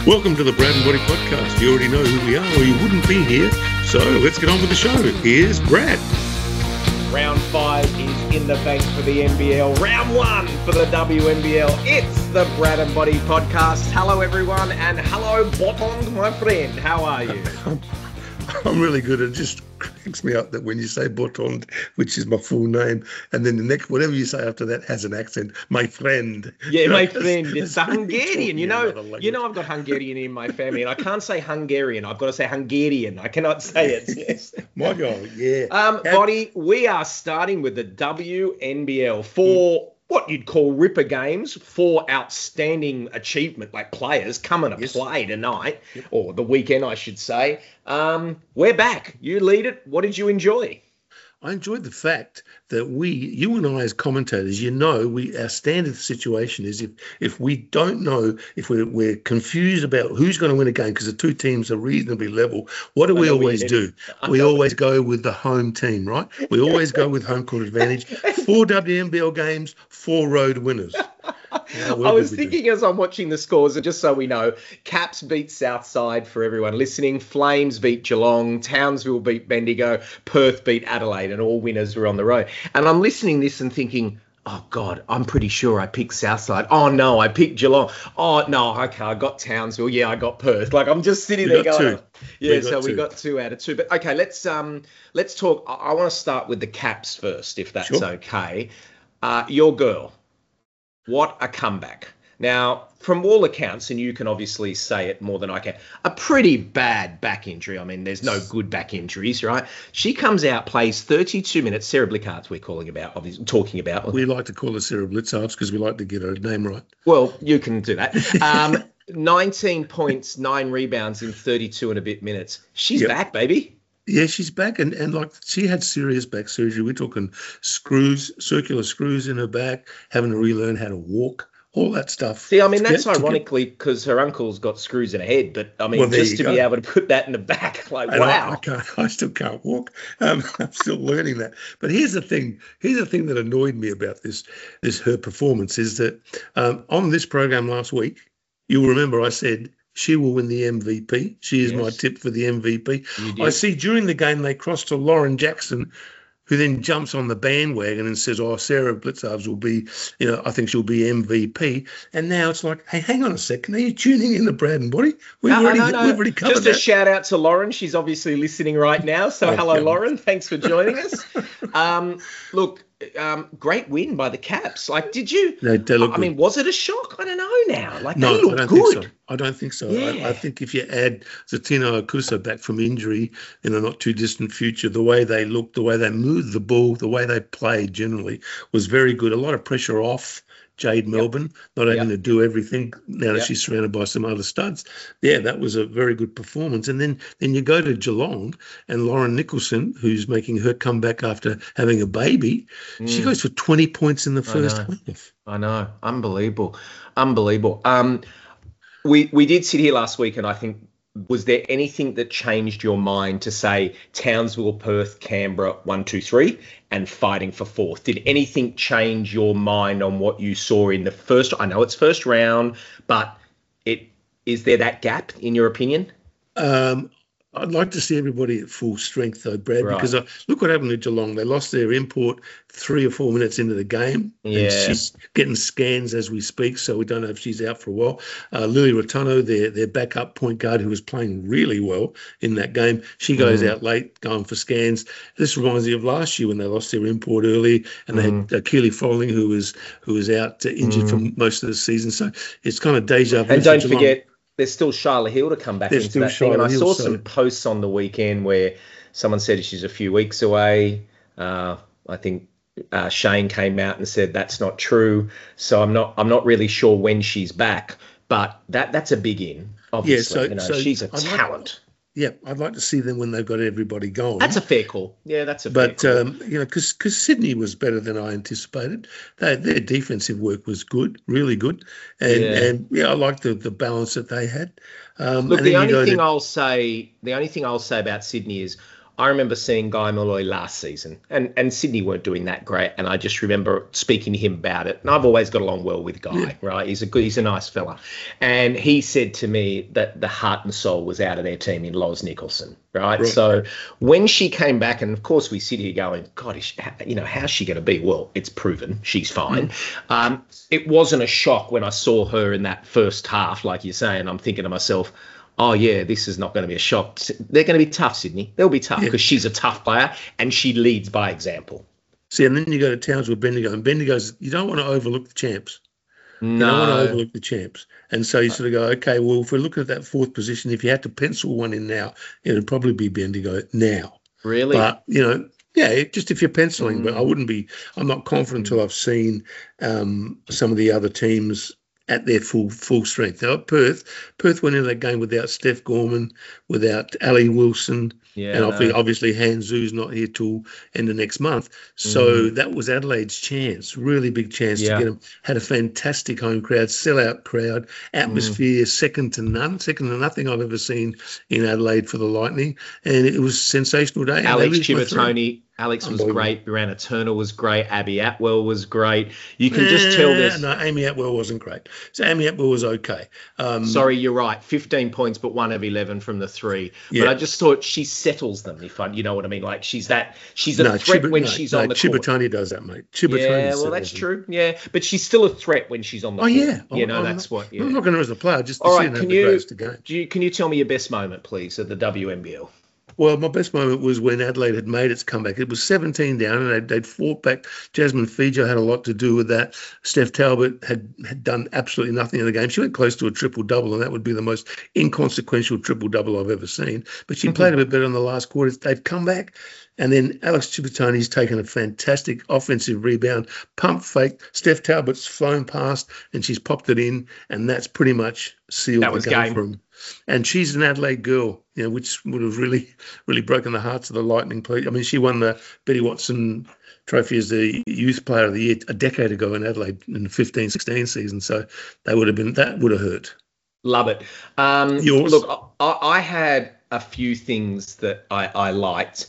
Welcome to the Brad and Buddy podcast. You already know who we are or you wouldn't be here. So let's get on with the show. Here's Brad. Round 5 is in the bank for the NBL. Round 1 for the WNBL. It's the Brad and Buddy podcast. Hello, everyone, and hello, Botond, my friend. How are you? I'm really good. It just cracks me up that when you say Botond, which is my full name, and then the next, whatever you say after that has an accent, my friend. Yeah, my friend. It's a Hungarian. You know, I've got Hungarian in my family, and I can't say Hungarian. I've got to say Hungarian. I cannot say it. Yes. My God, yeah. Buddy, we are starting with the WNBL for what you'd call Ripper games, for outstanding achievement, like players coming to play tonight, or the weekend, I should say. We're back. You lead it. What did you enjoy? I enjoyed the fact that you and I as commentators, our standard situation is if we don't know, if we're confused about who's going to win a game because the two teams are reasonably level, what do we always do? We always go with the home team, right? We always go with home court advantage. 4 WNBL games, 4 road winners. I was thinking as I'm watching the scores, and just so we know, Caps beat Southside for everyone listening, Flames beat Geelong, Townsville beat Bendigo, Perth beat Adelaide, and all winners were on the road. And I'm listening to this and thinking, oh, God, I'm pretty sure I picked Southside. Oh, no, I picked Geelong. Oh, no, okay, I got Townsville. Yeah, I got Perth. Like, I'm just sitting there going, we got 2 out of 2. But, okay, let's talk. I want to start with the Caps first, if that's okay. Your girl. What a comeback. Now, from all accounts, and you can obviously say it more than I can, a pretty bad back injury. I mean, there's no good back injuries, right? She comes out, plays 32 minutes. Sarah Blickards we're talking about. We like to call her Sarah Blitzards because we like to get her name right. Well, you can do that. 19 points, 9 rebounds in 32 and a bit minutes. She's back, baby. Yeah, she's back, and like she had serious back surgery. We're talking circular screws in her back, having to relearn how to walk, all that stuff. See, I mean, that's ironically because her uncle's got screws in her head, but I mean, just to be able to put that in the back, like, and wow. I still can't walk. I'm still learning that. But here's the thing that annoyed me about this her performance is that on this program last week, you'll remember I said, she will win the MVP. She is my tip for the MVP. I see during the game they crossed to Lauren Jackson, who then jumps on the bandwagon and says, oh, Sarah Blitzards will be, I think she'll be MVP. And now it's like, hey, hang on a second. Are you tuning in to Brad and Buddy? We've already covered Just that. A shout out to Lauren. She's obviously listening right now. So hello, Lauren. Thanks for joining us. Look, great win by the Caps. Like, did you? They look I mean, was it a shock? I don't know now. Like, no, they look good. I don't think so. Yeah. I think if you add Zatina Okusa back from injury in a not too distant future, the way they looked, the way they moved the ball, the way they played generally was very good. A lot of pressure off Jade Melbourne, not having to do everything now that she's surrounded by some other studs. Yeah, that was a very good performance. And then you go to Geelong and Lauren Nicholson, who's making her comeback after having a baby, she goes for 20 points in the first half. I know. Unbelievable. We did sit here last week and I think, was there anything that changed your mind to say Townsville, Perth, Canberra, 1, 2, 3, and fighting for 4th? Did anything change your mind on what you saw in the first? I know it's first round, but is there that gap in your opinion? I'd like to see everybody at full strength, though, Brad, because look what happened to Geelong. They lost their import 3 or 4 minutes into the game. Yeah. And she's getting scans as we speak, so we don't know if she's out for a while. Lily Rotuno, their backup point guard, who was playing really well in that game, she goes out late going for scans. This reminds me of last year when they lost their import early, and they had Keely Folling, who was out injured for most of the season. So it's kind of deja vu. And don't forget, there's still Charla Hill to come back into that thing. And I saw some posts on the weekend where someone said she's a few weeks away. I think Shane came out and said that's not true. So I'm not really sure when she's back. But that's a big in, obviously. Yeah, so she's a talent. Yeah, I'd like to see them when they've got everybody going. That's a fair call. Yeah, that's a fair call. But, because Sydney was better than I anticipated. Their defensive work was good, really good. And I liked the balance that they had. Look, the only thing I'll say about Sydney is I remember seeing Guy Molloy last season, and Sydney weren't doing that great. And I just remember speaking to him about it. And I've always got along well with Guy, right? He's a nice fella. And he said to me that the heart and soul was out of their team in Loz Nicholson, right? So when she came back, and of course we sit here going, God, how's she going to be? Well, it's proven she's fine. It wasn't a shock when I saw her in that first half, like you say, and I'm thinking to myself, oh, yeah, this is not going to be a shock. They're going to be tough, Sydney. They'll be tough because she's a tough player and she leads by example. See, and then you go to Townsville, Bendigo, and Bendigo's, you don't want to overlook the champs. No. You don't want to overlook the champs. And so you sort of go, okay, well, if we're looking at that fourth position, if you had to pencil one in now, it would probably be Bendigo now. Really? But, just if you're penciling, but I'm not confident until I've seen some of the other teams at their full strength. Now, Perth went into that game without Steph Gorman, without Ali Wilson, and obviously Hanzu's not here till end of next month. So that was Adelaide's chance, really big chance to get them. Had a fantastic home crowd, sellout crowd, atmosphere second to nothing I've ever seen in Adelaide for the Lightning, and it was a sensational day. Alex Chivatoni. Alex was great. Brianna Turner was great. Abby Atwell was great. You can just tell this. No, Amy Atwell wasn't great. So Amy Atwell was okay. Sorry, you're right. 15 points, but 1 of 11 from the 3. But I just thought she settles them, you know what I mean? Like she's a threat when she's on the court. Chibatoni does that, mate. That's true. Yeah, but she's still a threat when she's on the court. I'm not going to as a player. Just to all see right. Can you tell me your best moment, please, at the WNBL? Well, my best moment was when Adelaide had made its comeback. It was 17 down, and they'd fought back. Jasmine Fijo had a lot to do with that. Steph Talbot had done absolutely nothing in the game. She went close to a triple-double, and that would be the most inconsequential triple-double I've ever seen. But she played a bit better in the last quarter. They've come back, and then Alex Chibatoni's taken a fantastic offensive rebound, pump fake. Steph Talbot's flown past, and she's popped it in, and that's pretty much sealed the game for them. And she's an Adelaide girl, which would have really, really broken the hearts of the Lightning. I mean, she won the Betty Watson Trophy as the Youth Player of the Year a decade ago in Adelaide in the 15-16 season. So that would have hurt. Love it. Yours? Look, I had a few things that I liked,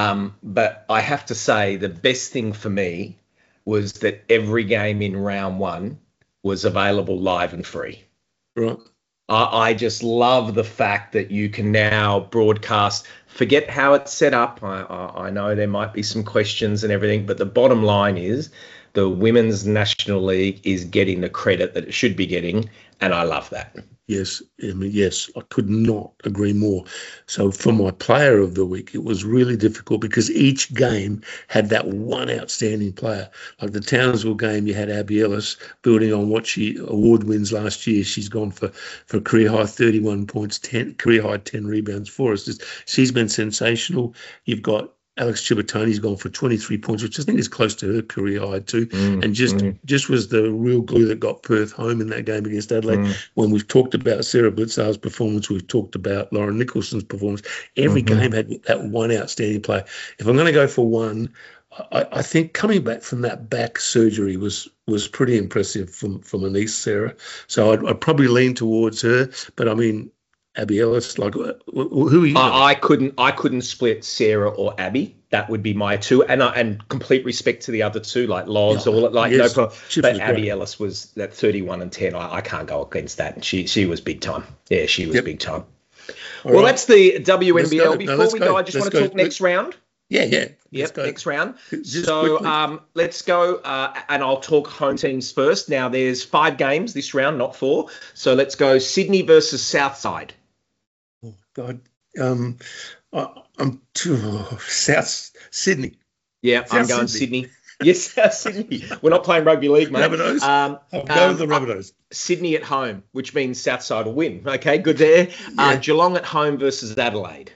but I have to say the best thing for me was that every game in round 1 was available live and free. Right. I just love the fact that you can now broadcast. Forget how it's set up. I know there might be some questions and everything, but the bottom line is the Women's National League is getting the credit that it should be getting, and I love that. Yes, I could not agree more. So for my player of the week, it was really difficult because each game had that one outstanding player. Like the Townsville game, you had Abby Ellis building on what she award wins last year. She's gone for career high 31 points, career high 10 rebounds for us. She's been sensational. You've got Alex Chibatoni's gone for 23 points, which I think is close to her career high too, and just was the real glue that got Perth home in that game against Adelaide. When we've talked about Sarah Blitzar's performance, we've talked about Lauren Nicholson's performance. Every game had that one outstanding play. If I'm going to go for one, I think coming back from that back surgery was pretty impressive from my niece Sarah. So I'd probably lean towards her, but I mean, Abby Ellis, who are you? I couldn't split Sarah or Abby. That would be my two, and complete respect to the other two, like Loz no problem. But Abby Ellis was that 31 and 10. I can't go against that. And she was big time. Yeah, she was big time. Well, that's the WNBL. Before we go, I just want to talk next round. Yeah. Next round. Let's go, and I'll talk home teams first. Now, there's 5 games this round, not 4. So let's go Sydney versus Southside. Oh, God. I'm South Sydney. Yeah, I'm going Sydney. Yes, South Sydney. We're not playing rugby league, mate. Rabbitohs. I'll go with the Rabbitohs. Sydney at home, which means Southside will win. Okay, good there. Yeah. Geelong at home versus Adelaide.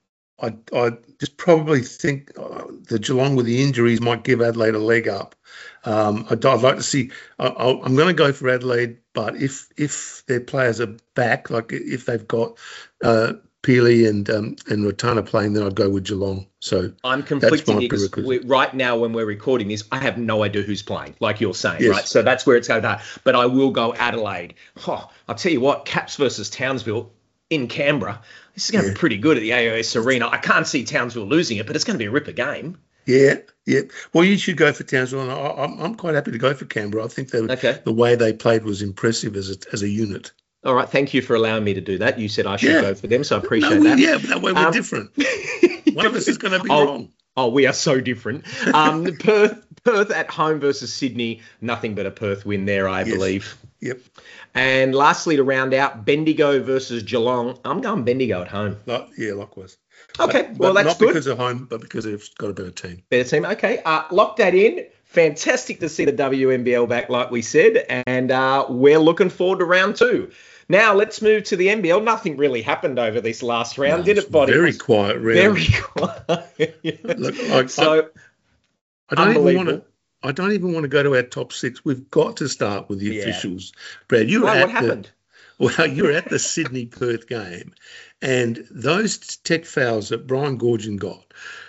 I just probably think the Geelong with the injuries might give Adelaide a leg up. I'd like to see. I'm going to go for Adelaide, but if their players are back, like if they've got Peely and Rotana playing, then I'd go with Geelong. So I'm conflicted because right now when we're recording this, I have no idea who's playing, like you're saying, right? So that's where it's going to. But I will go Adelaide. I'll tell you what, Caps versus Townsville. in Canberra. This is going to be pretty good at the AOS Arena. I can't see Townsville losing it, but it's going to be a ripper game. Yeah. Well, you should go for Townsville, and I'm quite happy to go for Canberra. I think the way they played was impressive as a unit. All right, thank you for allowing me to do that. You said I should go for them, so I appreciate that. Yeah, but that way we're different. One of us is going to be wrong. Oh, we are so different. Perth at home versus Sydney, nothing but a Perth win there, I believe. Yep. And lastly, to round out, Bendigo versus Geelong. I'm going Bendigo at home. Yeah, likewise. Okay, but that's not good. Not because of home, but because they've got a better team. Better team, okay. Lock that in. Fantastic to see the WNBL back, like we said, and we're looking forward to round 2. Now, let's move to the NBL. Nothing really happened over this last round, did it, Boddy? Very quiet round. Very quiet. Look, I don't even want to go to our top 6. We've got to start with the officials. Brad, what happened? You're at the Sydney-Perth game, and those tech fouls that Brian Goorjian got,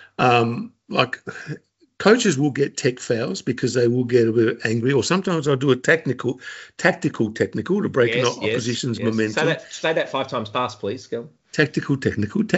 coaches will get tech fouls because they will get a bit angry, or sometimes I'll do a tactical to break an opposition's momentum. Say that 5 times fast, please. Go. Tactical. It's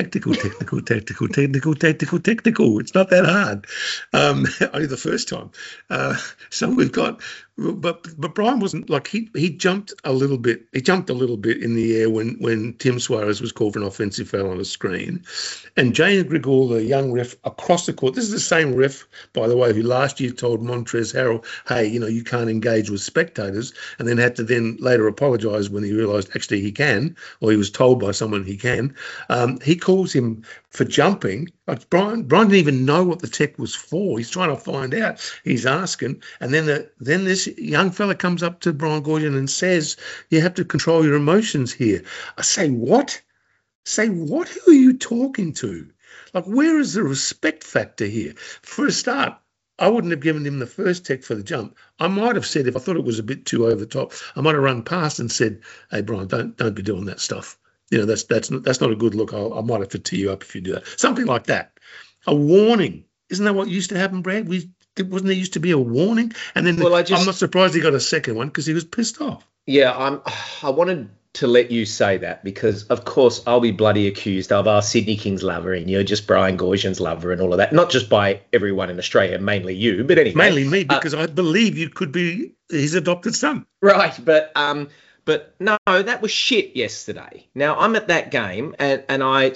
not that hard. Only the first time. So we've got, but Brian wasn't like he jumped a little bit. He jumped a little bit in the air when Tim Suarez was called for an offensive foul on a screen, and Jane Grigor, the young ref across the court. This is the same ref, by the way, who last year told Montrezl Harrell, "Hey, you can't engage with spectators," and then had to later apologise when he realised actually he can, or he was told by someone he can. He calls him for jumping. Like Brian didn't even know what the tech was for. He's trying to find out. He's asking, and then this young fella comes up to Brian Goorjian and says, "You have to control your emotions here." I say, "What? Say what? Who are you talking to? Like, where is the respect factor here?" For a start, I wouldn't have given him the first tech for the jump. I might have said, if I thought it was a bit too over the top, I might have run past and said, "Hey, Brian, don't be doing that stuff. That's not a good look. I might have to tee you up if you do that." Something like that. A warning. Isn't that what used to happen, Brad? Wasn't there used to be a warning? And then I'm not surprised he got a second one because he was pissed off. Yeah, I wanted to let you say that because, of course, I'll be bloody accused of our Sydney Kings lover and you're just Brian Goorjian's lover and all of that. Not just by everyone in Australia, mainly you, but anyway. Mainly me, because I believe you could be his adopted son. Right, but no, that was shit yesterday. Now, I'm at that game and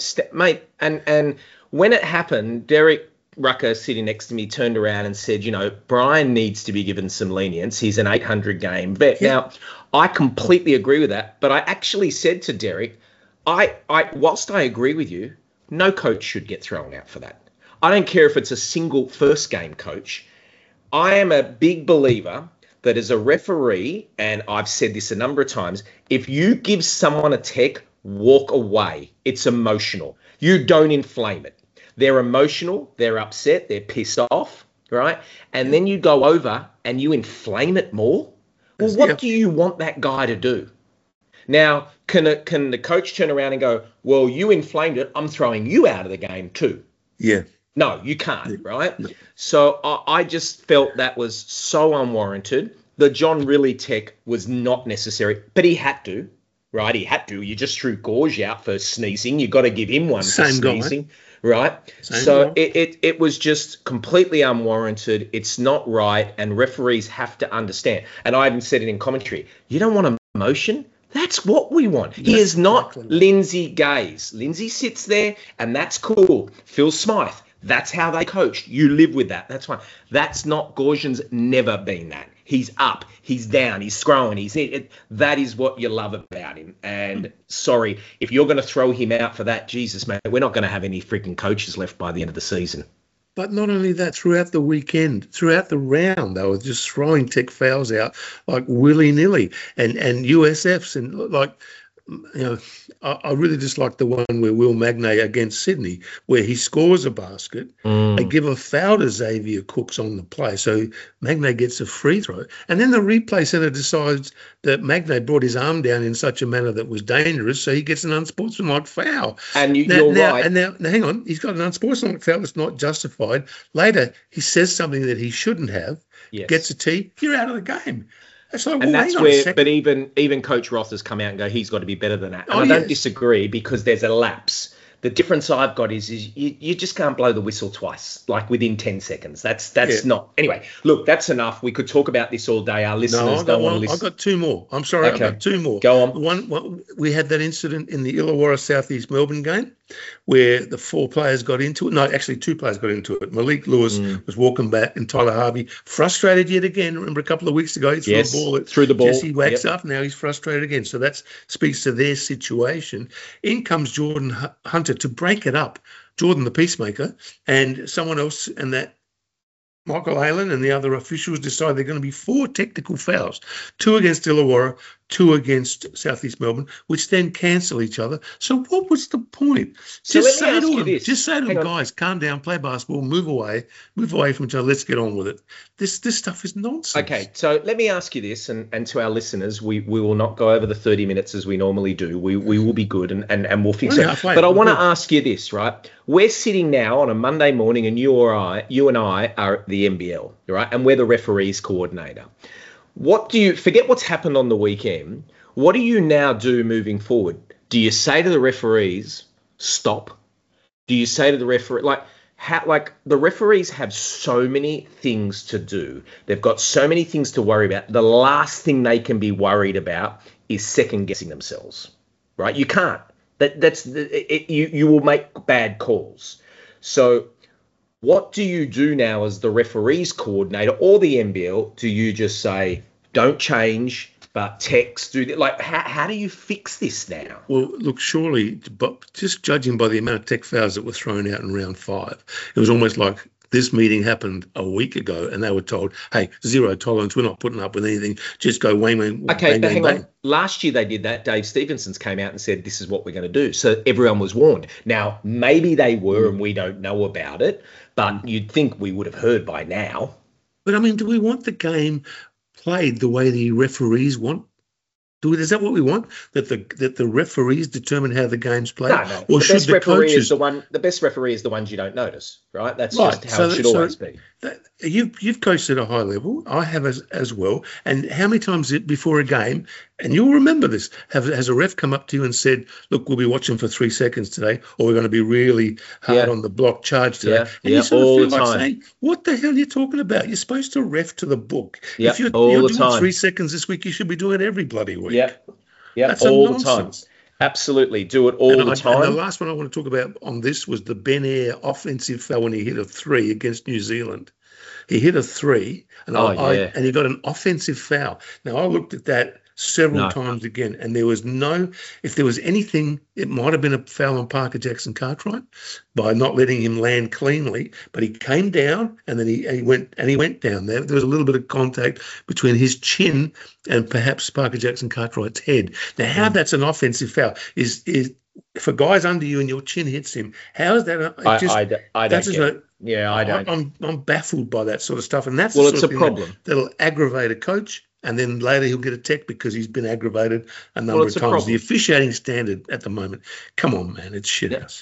and when it happened, Derek Rucker sitting next to me turned around and said, Brian needs to be given some lenience. He's an 800 game bet. Yeah. Now, I completely agree with that, but I actually said to Derek, whilst I agree with you, no coach should get thrown out for that. I don't care if it's a single first game coach. I am a big believer that as a referee, and I've said this a number of times, if you give someone a tech, walk away. It's emotional. You don't inflame it. They're emotional, they're upset, they're pissed off, right? And then you go over and you inflame it more. Well, what do you want that guy to do? Now, can the coach turn around and go, "Well, you inflamed it, I'm throwing you out of the game too"? Yeah. No, you can't, right? No. So I just felt that was so unwarranted. The John Riley tech was not necessary, but he had to, right? He had to. You just threw Gorge out for sneezing. You got to give him one for sneezing. Guy. Right. So it was just completely unwarranted. It's not right. And referees have to understand. And I even said it in commentary. You don't want emotion? That's what we want. He is not Lindsay Gaze. Lindsay sits there and that's cool. Phil Smythe. That's how they coach. You live with that. That's fine. That's not Goorjian's never been that. He's up, he's down, he's throwing, that is what you love about him. And sorry, if you're going to throw him out for that, Jesus, mate, we're not going to have any freaking coaches left by the end of the season. But not only that, throughout the weekend, throughout the round, they were just throwing tech fouls out like willy-nilly and USFs and like, I really just like the one where Will Magnay against Sydney, where he scores a basket. They give a foul to Xavier Cooks on the play, so Magnay gets a free throw. And then the replay center decides that Magnay brought his arm down in such a manner that was dangerous, so he gets an unsportsmanlike foul. And you're right. And now, hang on, he's got an unsportsmanlike foul that's not justified. Later, he says something that he shouldn't have, gets a tee, you're out of the game. It's like, And well, that's hang on a where, second. but even Coach Roth has come out and go, he's got to be better than that. And Oh, I don't yes. disagree, because there's a lapse. The difference I've got is you just can't blow the whistle twice, like within 10 seconds. That's Yeah. not. Anyway, look, that's enough. We could talk about this all day. Our No, listeners don't want to listen. I've got two more. I'm sorry, I've Okay. got two more. Go on. One, we had that incident in the Illawarra Southeast Melbourne game where the four players got into it. No, actually, two players got into it. Malik Lewis was walking back, and Tyler Harvey frustrated yet again. Remember a couple of weeks ago, he threw Yes, a ball at threw the ball. Jesse Wax Yep. up. Now he's frustrated again. So that speaks to their situation. In comes Jordan Hunter to break it up. Jordan, the peacemaker, and someone else, and that Michael Allen and the other officials decide they're going to be 4 technical fouls, 2 against Illawarra, 2 against Southeast Melbourne, which then cancel each other. So what was the point? So Just let me say ask to you them, this. just say to Hang them, on. guys, calm down, play basketball, move away from each other. Let's get on with it. This stuff is nonsense. Okay, so let me ask you this, and to our listeners, we will not go over the 30 minutes as we normally do. We will be good, and we'll fix We're it. halfway. But I We're want to good. ask you this, right? We're sitting now on a Monday morning, and you and I are at the NBL, right? And we're the referees coordinator. What do you forget what's happened on the weekend? What do you now do moving forward? Do you say to the referees, stop? Do you say to the referee, like the referees have so many things to do. They've got so many things to worry about. The last thing they can be worried about is second guessing themselves, right? You can't. You will make bad calls. So what do you do now as the referees coordinator or the NBL? Do you just say, don't change, but text, how do you fix this now? Well, look, surely, but just judging by the amount of tech fouls that were thrown out in round 5, it was almost like this meeting happened a week ago and they were told, hey, 0 tolerance, we're not putting up with anything, just go wang, wang, Okay, bang, but bang, hang bang. on. Last year they did that. Dave Stevenson's came out and said, this is what we're going to do. So everyone was warned. Now, maybe they were and we don't know about it, but you'd think we would have heard by now. But, I mean, do we want the game played the way the referees want? Is that what we want? That the referees determine how the game's played? No. Or The should best the referee coaches? is the best referee is the ones you don't notice, right? That's Right, just how it should always be. You've coached at a high level. I have as well. And how many times before a game, and you'll remember this, has a ref come up to you and said, look, we'll be watching for 3 seconds today, or we're going to be really hard on the block charge today. And you sort of all feel the like time. saying, what the hell are you talking about? You're supposed to ref to the book. Yeah, if you're all the doing time. 3 seconds this week, you should be doing it every bloody week. Yeah, That's all a the time. nonsense. Absolutely. Do it all the time. And the last one I want to talk about on this was the Ben Air offensive foul when he hit a 3 against New Zealand. He hit a 3, and and he got an offensive foul. Now, I looked at that several times again, and there was if there was anything, it might have been a foul on Parker Jackson Cartwright by not letting him land cleanly, but he came down and then he went down there. There was a little bit of contact between his chin and perhaps Parker Jackson Cartwright's head. Now, how that's an offensive foul is if a guy's under you and your chin hits him, how is that? I don't get it. Yeah, I don't. I'm baffled by that sort of stuff, and that's it's a problem. That'll aggravate a coach, and then later he'll get a tech because he's been aggravated a number of times. The officiating standard at the moment, come on, man, it's shit house.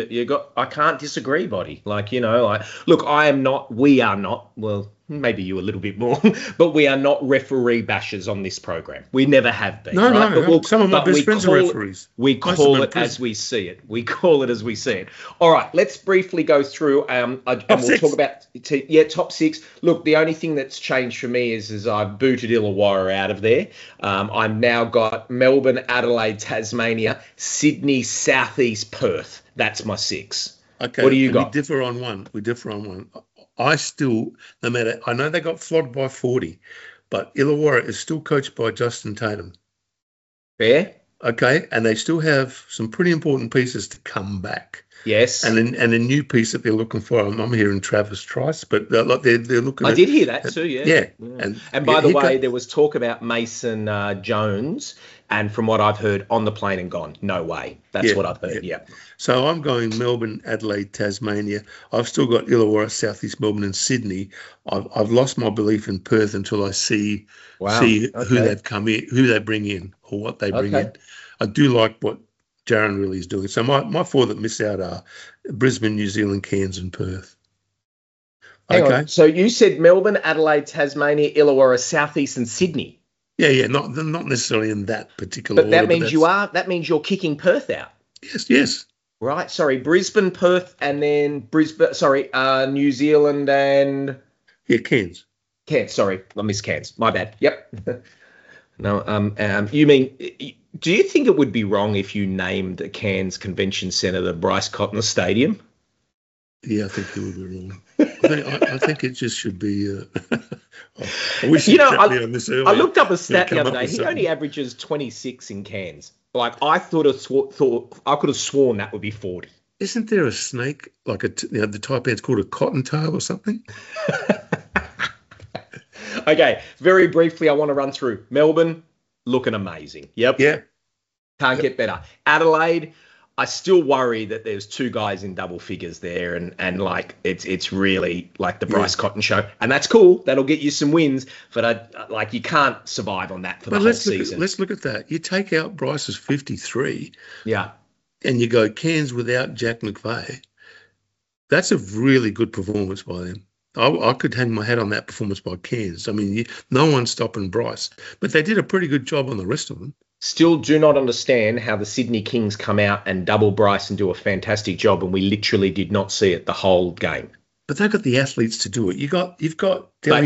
I can't disagree, buddy. Look, we are not. Well, maybe you a little bit more, but we are not referee bashers on this program. We never have been. No. Some of my best friends are referees. We call it as we see it. We call it as we see it. All right, let's briefly go through and we'll talk about top 6. Look, the only thing that's changed for me is I've booted Illawarra out of there. I've now got Melbourne, Adelaide, Tasmania, Sydney, Southeast, Perth. That's my 6. Okay. What do you got? We differ on one. I still, no matter, I know they got flogged by 40, but Illawarra is still coached by Justin Tatum. Fair. Okay, and they still have some pretty important pieces to come back. Yes. And a new piece that they're looking for, I'm hearing Travis Trice, but they're looking I did hear that too, yeah. Yeah. And by the way, there was talk about Mason Jones, and from what I've heard, on the plane and gone. No way. That's what I've heard, yeah. So I'm going Melbourne, Adelaide, Tasmania. I've still got Illawarra, Southeast Melbourne and Sydney. I've lost my belief in Perth until I see who they've come in, who they bring in or what they bring in. I do like what Jaron really is doing. So my 4 that miss out are Brisbane, New Zealand, Cairns and Perth. Hang on. So you said Melbourne, Adelaide, Tasmania, Illawarra, Southeast and Sydney. Yeah, not necessarily in that particular But order. That means you're kicking Perth out. Yes. Right. Sorry, Brisbane, Perth, and then Brisbane. Sorry, New Zealand and Cairns. Cairns. Sorry, I missed Cairns. My bad. Yep. No. You mean? Do you think it would be wrong if you named the Cairns Convention Centre the Bryce Cotton Stadium? Yeah, I think it would be wrong. I think it just should be. I wish I I looked up a stat the other day. He only averages 26 in Cairns. Like I thought I could have sworn that would be 40. Isn't there a snake like the Taipan's called a cottontail or something? Okay, very briefly, I want to run through Melbourne, looking amazing. Yep. Yeah. Can't get better. Adelaide, I still worry that there's two guys in double figures there, and like it's really like the Bryce Cotton show, and that's cool. That'll get you some wins, but you can't survive on that for the whole season. Let's look at that. You take out Bryce's 53, yeah, and you go Cairns without Jack McVeigh. That's a really good performance by them. I could hang my hat on that performance by Cairns. I mean, no one's stopping Bryce, but they did a pretty good job on the rest of them. Still do not understand how the Sydney Kings come out and double Bryce and do a fantastic job, and we literally did not see it the whole game. But they've got the athletes to do it. You've got You've got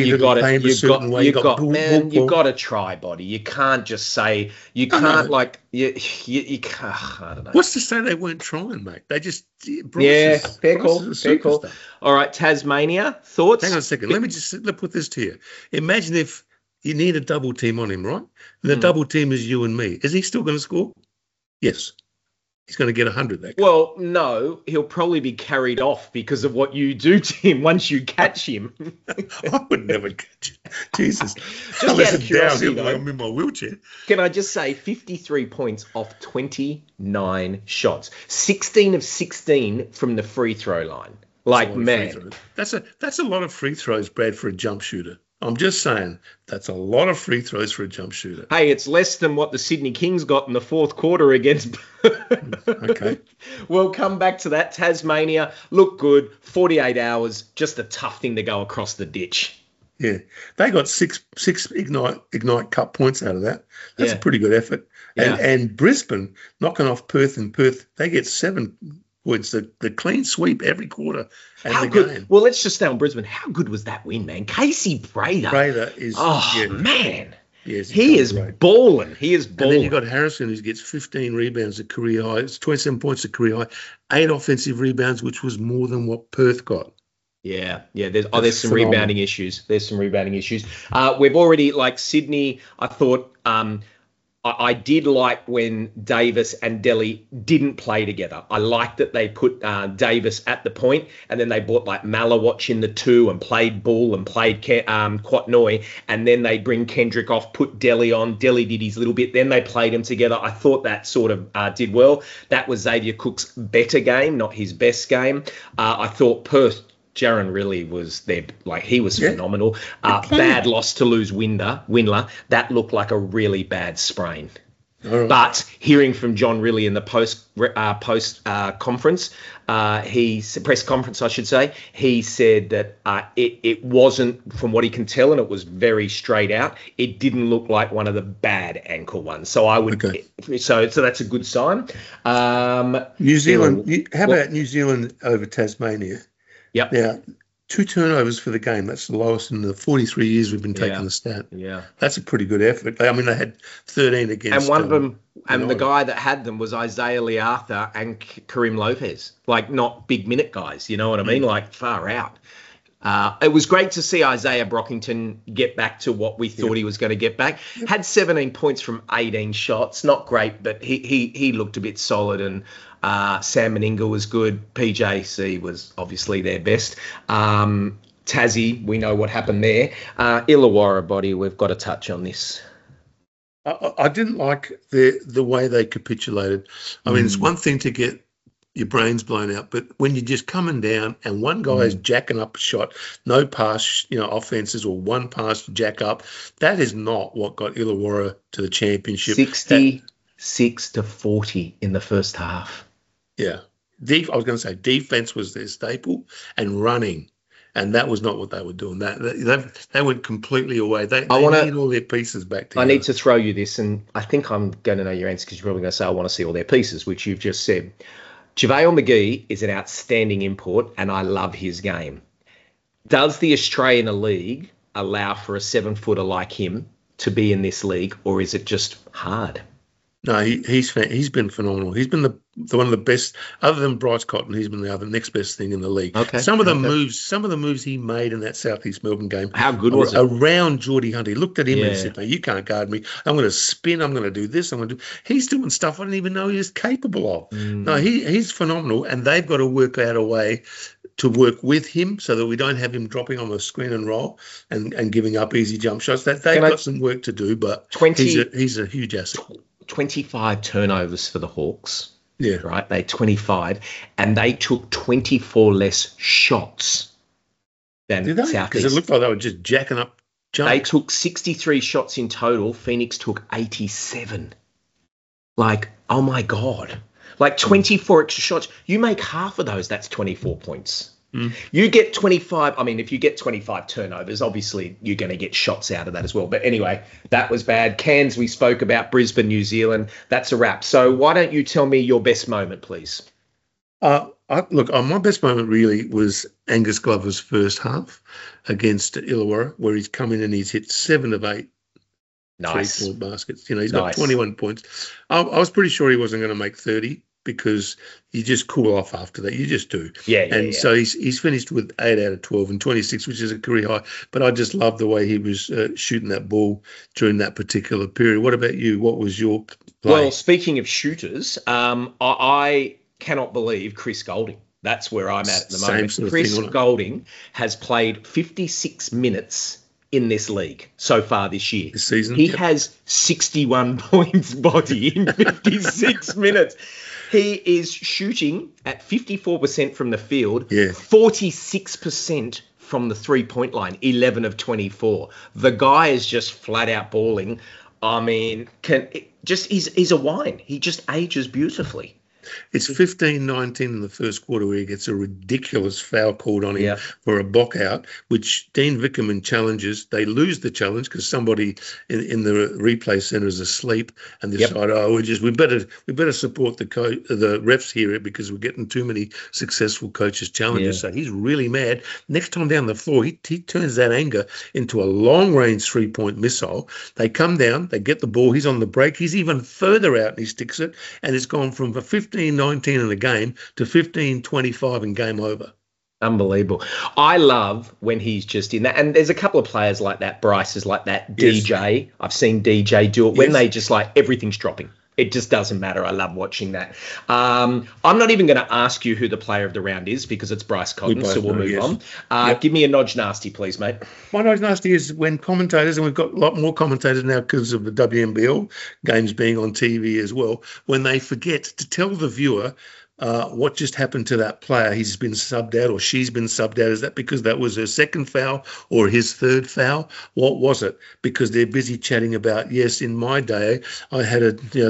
to try, body. You can't just say you can't you can't. I don't know. What's to say they weren't trying, mate? They just fair call. All right, Tasmania thoughts. Hang on a second. Let me put this to you. Imagine if you need a double team on him, right? And the double team is you and me. Is he still going to score? Yes. He's going to get 100 that game. Well, no, he'll probably be carried off because of what you do to him once you catch him. I would never catch him. Jesus. Just out of curiosity, though, I'm in my wheelchair. Can I just say 53 points off 29 shots. 16 of 16 from the free throw line. Like, man. That's a lot of free throws, Brad, for a jump shooter. I'm just saying that's a lot of free throws for a jump shooter. Hey, it's less than what the Sydney Kings got in the fourth quarter against. Okay. We'll come back to that. Tasmania, look good. 48 hours, just a tough thing to go across the ditch. Yeah. They got six Ignite Cup points out of that. That's a pretty good effort. And Brisbane knocking off Perth, and Perth, they get 7 points. The clean sweep every quarter. How good? Game. Well, let's just stay on Brisbane. How good was that win, man? Casey Brader. Brader is. Man. Yes, he is balling. He is balling. And then you've got Harrison, who gets 15 rebounds at career high. It's 27 points at career high. 8 offensive rebounds, which was more than what Perth got. Yeah. There's some rebounding issues. There's some rebounding issues. We've already, like Sydney, I thought I did like when Davis and Delhi didn't play together. I liked that they put Davis at the point, and then they brought like Malawatch in the 2 and played Bull and played Quatnoy, and then they bring Kendrick off, put Delhi on. Delhi did his little bit. Then they played him together. I thought that sort of did well. That was Xavier Cook's better game, not his best game. I thought Perth, Jaron really was there, like he was phenomenal. Bad loss to lose Windler. That looked like a really bad sprain. Right. But hearing from John Rillie in the post conference, press conference, I should say, he said that it wasn't, from what he can tell, and it was very straight out. It didn't look like one of the bad ankle ones. So I would, so that's a good sign. New Zealand. How about New Zealand over Tasmania? Yep. Now, 2 turnovers for the game. That's the lowest in the 43 years we've been taking the stat. Yeah. That's a pretty good effort. I mean, they had 13 against. And one of them, and the guy that had them was Isaiah Leartha and Karim Lopez. Like, not big minute guys, you know what I mean? Like, far out. It was great to see Isaiah Brockington get back to what we thought he was going to get back. Had 17 points from 18 shots. Not great, but he looked a bit solid, and Sam Meninga was good. PJC was obviously their best. Tassie, we know what happened there. Illawarra, body, we've got to touch on this. I didn't like the way they capitulated. I mean, it's one thing to get your brains blown out, but when you're just coming down and one guy is jacking up a shot, no pass, offenses, or one pass to jack up, that is not what got Illawarra to the championship. 66-40 in the first half. Yeah. I was going to say defense was their staple, and running. and that was not what they were doing. They went completely away. They need all their pieces back together. I need to throw you this, and I think I'm going to know your answer because you're probably going to say I want to see all their pieces, which you've just said. JaVale McGee is an outstanding import, and I love his game. Does the Australian League allow for a 7-footer like him to be in this league, or is it just hard? No, he's been phenomenal. He's been the one of the best, other than Bryce Cotton. He's been the other next best thing in the league. Okay. Some of the moves he made in that Southeast Melbourne game. How good was it? Around Geordie Hunt, he looked at him and said, "No, you can't guard me. I'm going to spin. I'm going to do this. I'm going to do." He's doing stuff I didn't even know he was capable of. No, he's phenomenal, and they've got to work out a way to work with him so that we don't have him dropping on the screen and roll and giving up easy jump shots. They've got some work to do, but he's a huge asset. 25 turnovers for the Hawks. Yeah. Right? They 25, and they took 24 less shots than Southeast. Because it looked like they were just jacking up jump. They took 63 shots in total. Phoenix took 87. Like, oh my God. Like 24 extra shots. You make half of those, that's 24 points. You get 25. I mean, if you get 25 turnovers, obviously you're going to get shots out of that as well. But anyway, that was bad. Cairns, we spoke about. Brisbane, New Zealand. That's a wrap. So why don't you tell me your best moment, please? My best moment really was Angus Glover's first half against Illawarra, where he's come in and he's hit 7 of 8 3-point baskets. He's got 21 points. I was pretty sure he wasn't going to make 30 because you just cool off after that. You just do. So he's finished with 8 out of 12 and 26, which is a career high. But I just love the way he was shooting that ball during that particular period. What about you? What was your play? Well, speaking of shooters, I cannot believe Chris Goulding. That's where I'm at the moment. Sort of Chris thing, Goulding has played 56 minutes in this league so far this year. This season? He has 61 points body in 56 minutes. He is shooting at 54% from the field, 46% from the 3-point line, 11 of 24. The guy is just flat out balling. I mean, he's a wine. He just ages beautifully. It's 15-19 in the first quarter where he gets a ridiculous foul called on him for a block out, which Dean Vickerman challenges. They lose the challenge because somebody in the replay centre is asleep and they decide, we better support the refs here because we're getting too many successful coaches challenges. So he's really mad. Next time down the floor, he turns that anger into a long-range 3-point missile. They come down, they get the ball. He's on the break. He's even further out and he sticks it, and it's gone from 15-19 in a game to 15-25 in game over. Unbelievable. I love when he's just in that. And there's a couple of players like that. Bryce is like that. DJ. I've seen DJ do it when they just everything's dropping. It just doesn't matter. I love watching that. I'm not even going to ask you who the player of the round is because it's Bryce Cotton, so we'll move on. Give me a Nodge Nasty, please, mate. My Nodge Nasty is when commentators, and we've got a lot more commentators now because of the WNBL games being on TV as well, when they forget to tell the viewer what just happened to that player. He's been subbed out or she's been subbed out. Is that because that was her second foul or his third foul? What was it? Because they're busy chatting about, yes, in my day, I had a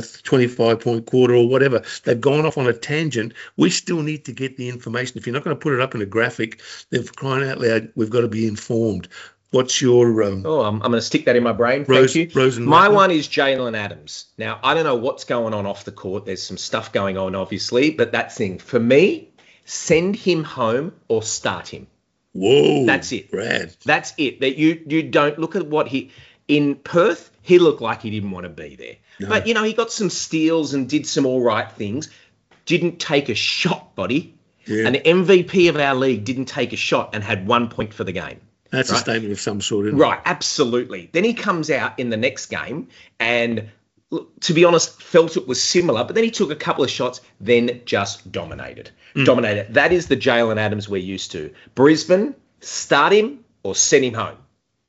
25-point quarter or whatever. They've gone off on a tangent. We still need to get the information. If you're not going to put it up in a graphic, then for crying out loud, we've got to be informed. What's your... I'm going to stick that in my brain. Thank you. My one is Jalen Adams. Now, I don't know what's going on off the court. There's some stuff going on, obviously, but that thing, for me, send him home or start him. Whoa. That's it. Brad. That's it. That you don't look at what in Perth, he looked like he didn't want to be there. No. But, he got some steals and did some all right things. Didn't take a shot, buddy. Yeah. An MVP of our league didn't take a shot and had 1 point for the game. That's a statement of some sort, isn't it? Right, absolutely. Then he comes out in the next game and, to be honest, felt it was similar, but then he took a couple of shots, then just dominated. Dominated. That is the Jalen Adams we're used to. Brisbane, start him or send him home.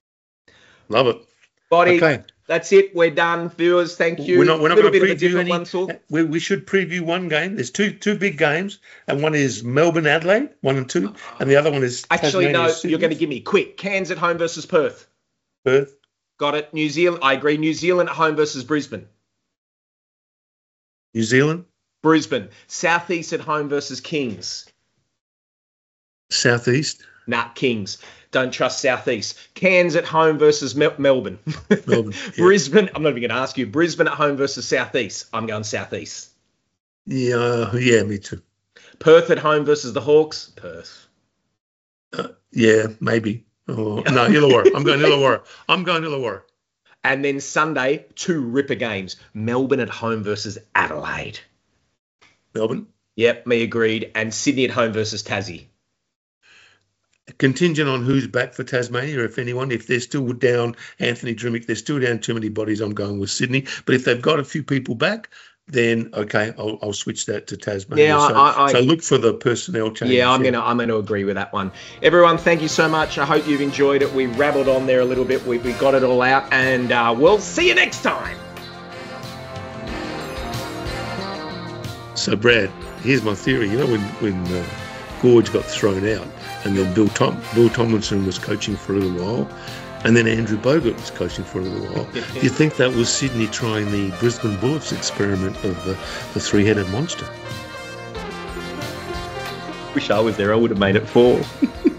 Love it. Body. Okay. That's it. We're done. Viewers, thank you. We're not going to preview any. We should preview one game. There's two big games, and one is Melbourne Adelaide, 1 and 2, and the other one is actually Tasmania, no. Sydney. You're going to give me quick. Cairns at home versus Perth. Perth. Got it. New Zealand. I agree. New Zealand at home versus Brisbane. New Zealand. Brisbane. Southeast at home versus Kings. Southeast. Nah, Kings. Don't trust Southeast. Cairns at home versus Melbourne. Melbourne. Yeah. Brisbane. I'm not even going to ask you. Brisbane at home versus Southeast. I'm going Southeast. Yeah, me too. Perth at home versus the Hawks. Perth. Yeah, maybe. Oh, no, Illawarra. I'm going Illawarra. And then Sunday, 2 ripper games. Melbourne at home versus Adelaide. Melbourne. Yep, me agreed. And Sydney at home versus Tassie. Contingent on who's back for Tasmania, if anyone. If they're still down Anthony Drimmick, they're still down too many bodies, I'm going with Sydney. But if they've got a few people back, then okay, I'll switch that to Tasmania. Yeah, so look for the personnel change. Yeah, I'm gonna agree with that one. Everyone, thank you so much. I hope you've enjoyed it. We rabbled on there a little bit. We got it all out, and we'll see you next time. So Brad, here's my theory. You know when Gorge got thrown out, and then Bill Tomlinson was coaching for a little while, and then Andrew Bogut was coaching for a little while. Do you think that was Sydney trying the Brisbane Bullets experiment of the three-headed monster? Wish I was there. I would have made it 4.